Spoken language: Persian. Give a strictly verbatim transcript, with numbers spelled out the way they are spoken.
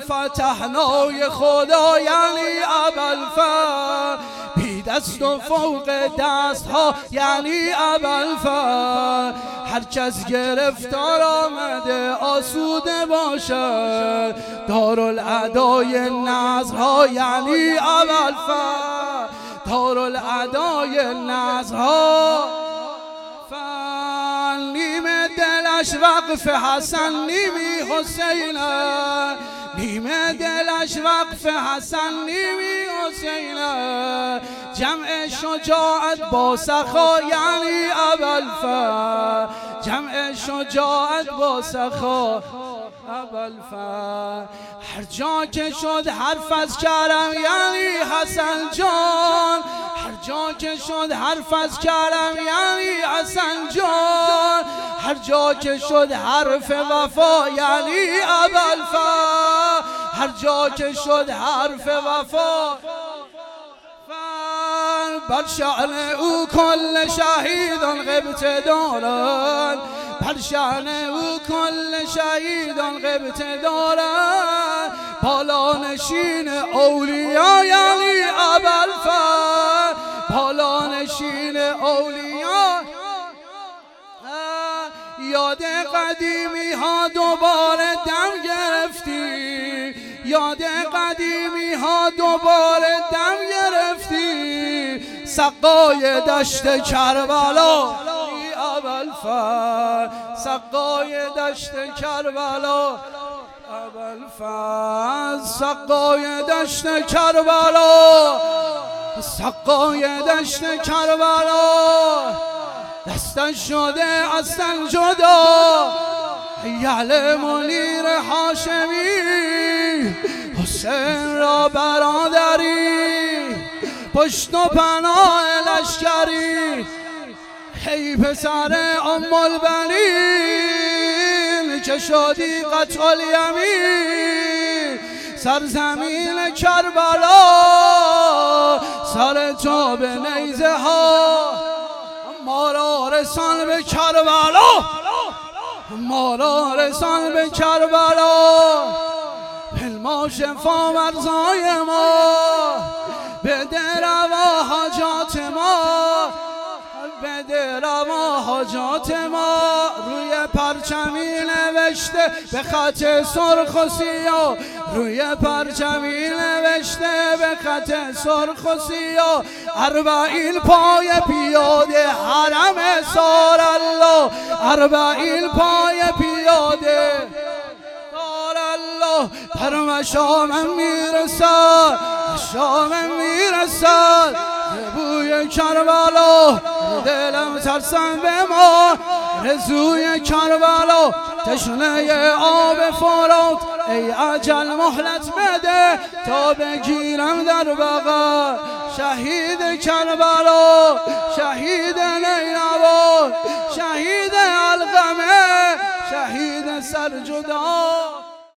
فتحنای خدا یعنی ابوالفضل، بی دست و فوق دست ها یعنی ابوالفضل. هر کس گرفتار آمده آسوده باشد، دارالادای نظرها یعنی ابوالفضل، دارالادای نظرها. نیمه دلش وقف حسن نیمی حسین، نیمه دلش وقف حسن نیمی حسین. جمع شجاعت با سخا یعنی ابوالفضل، جمع شجاعت با سخا ابوالفضل. هر جا که شد حرف از کرم یعنی حسن جان، هر جا که شد حرف از کرم یعنی حسن جان. هر جا که شد حرف وفا یعنی ابوالفضل، هر جا که شد حرف وفا. بر شأن او کل شهیدان غبطه دارند، بر شأن او کل شهیدان غبطه دارند. بالانشین اولیا یعنی ابوالفضل، بالانشین اولیا. یاد قدیمی ها دوباره دم گرفتی، یاد قدیمی ها دوباره دم گرفتی. سقای دشت کربلا ابوالفضل، سقای دشت کربلا ابوالفضل، سقای دشت کربلا، سقای دشت کربلا. دستش شده اصلا جدا یعل منیر هاشمی، حسین را برادری پشت و پناه لشکری. ای پسر ام البنین که شدی قطع الیمین، سرزمین کربلا سر تو به نیزه ها. ما را رسان به کربلا، ما را رسان به کربلا. پلما شفا مرزای ما، بده روا حاجات ما، بده روا حاجات ما. روی پرچمی نوشته به خط سرخ و سیاه، روی پرچمی نوشته به خط سرخ و سیاه. اربعین پای پیاده حرم سار الله، اربعین پای پیاده سار الله. پر شامم میرسد، شامم میرسد بوی کربلا. دلم ترسم به ما رزوی کربلا، تشنه آب فرات. ای اجل مهلت بده تا بگیرم در بغل. شهید کربلا، شهید نینوا، شهید القمه، شهید سرجدا.